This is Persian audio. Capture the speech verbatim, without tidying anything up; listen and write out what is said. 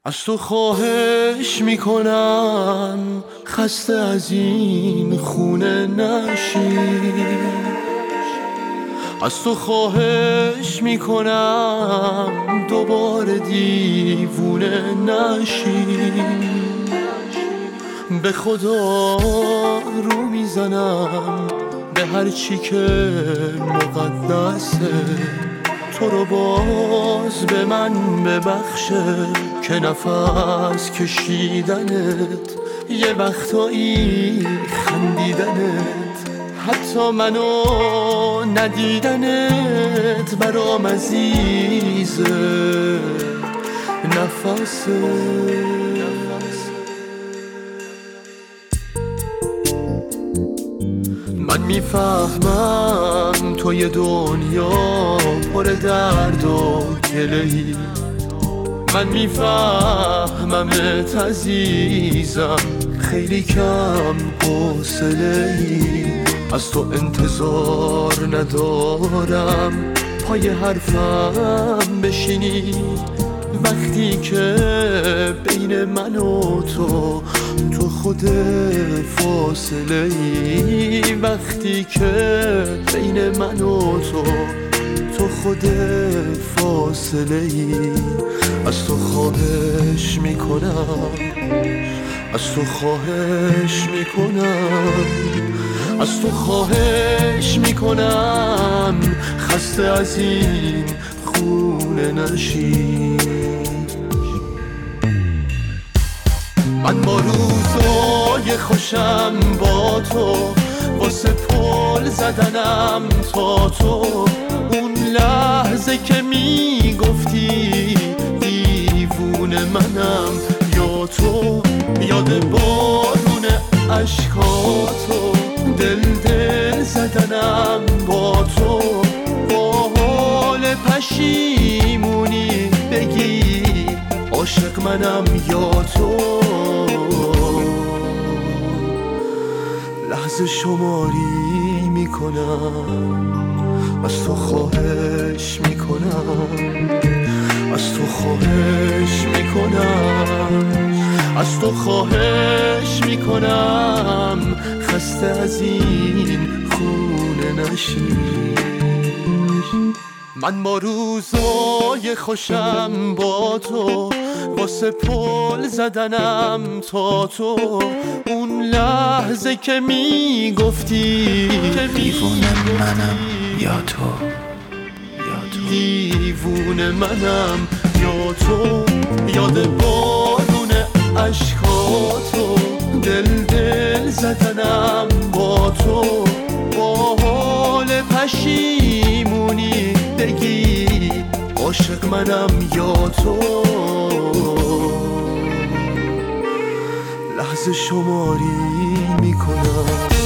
از تو خواهش میکنم خسته از این خونه نشی، از تو خواهش میکنم دوباره دیوونه نشی. به خدا رو میزنم به هر چی که مقدسه، تو رو باز به من ببخشه که نفس کشیدنت یه وقتایی خندیدنت، حتی منو ندیدنت برام عزیزه نفسه. من میفهمم توی دنیا پر درد و گله‌ای، من میفهممت عزیزم خیلی کم حوصله‌ای، از تو انتظار ندارم پای حرفم بشینی وقتی که بین من و تو تو خود فاصله ای، وقتی که بین من و تو تو خود فاصله ای. از تو خواهش میکنم، از تو خواهش میکنم، از تو خواهش میکنم خسته از این خونه نشی. من با روزای خوشم با تو واسه پل زدنم تا تو، اون لحظه که میگفتی دیوونه منم یا تو، یاد بارون عشقاتو دل دل زدنم با تو، با حال پشیمونی بگی عاشق منم یا تو، لحظه شماری میکنم، از تو خواهش میکنم، از تو خواهش میکنم، از تو خواهش میکنم خسته از این خونه نشی. من با روزای خوشم با تو واسه پل زدنم تا تو، اون لحظه که میگفتی دیوونه منم یا تو، دیوونه منم یا تو، یاد بارون عشقاتو دل دل زدنم با تو، با حال پشیمونی بگی عاشق منم یا تو، لحظه شماری میکنم.